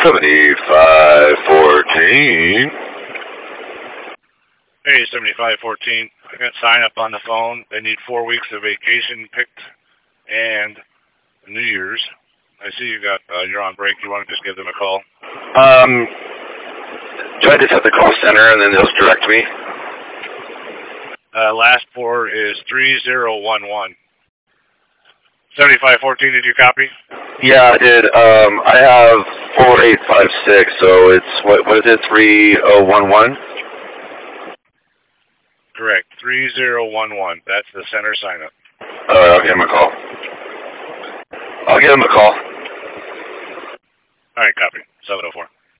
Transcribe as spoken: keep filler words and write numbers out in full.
seventy-five fourteen. Hey, seventy-five fourteen. I got sign up on the phone. They need four weeks of vacation picked and New Year's. I see you got, uh, you're on break. You want to just give them a call? Um, do I just have to call center and then they'll just direct me? Uh, last four is three zero one one. seventy-five fourteen, did you copy? Yeah, I did. Um, I have four eight five six, so it's, what, what is it, three oh one one? Correct, three zero one one. That's the center sign up. Alright, I'll give him a call. I'll give him a call. Alright, copy. seven oh four.